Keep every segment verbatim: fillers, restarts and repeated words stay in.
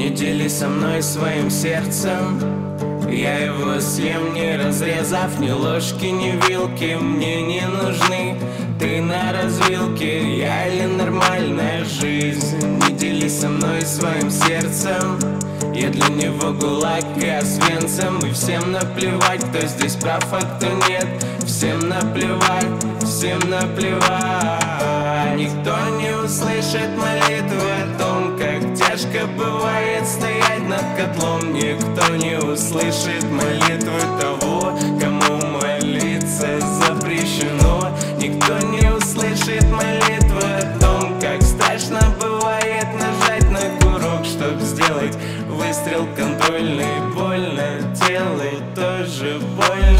Не делись со мной своим сердцем, я его съем, не разрезав ни ложки, ни вилки. Мне не нужны ты на развилке, я или нормальная жизнь. Не делись со мной своим сердцем, я для него гулаг и Освенцим. И всем наплевать, кто здесь прав, а кто нет. Всем наплевать, всем наплевать. Никто не услышит молитвы о том, как тяжко бывает стоять над котлом. Никто не услышит молитвы того, кому молиться запрещено. Никто не услышит молитвы о том, как страшно бывает нажать на курок, чтоб сделать выстрел контрольный. Больно делает тоже больно.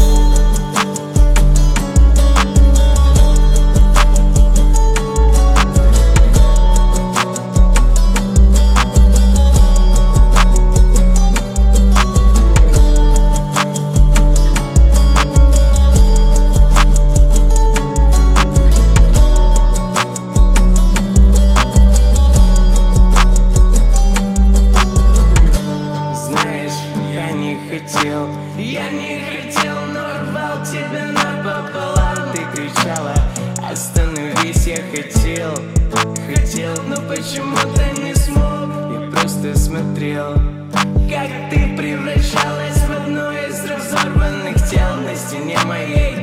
Я не хотел, но рвал тебя напополам. Ты кричала: остановись, я хотел, хотел, но почему-то не смог. Я просто смотрел, как ты превращалась в одно из разорванных тел на стене моей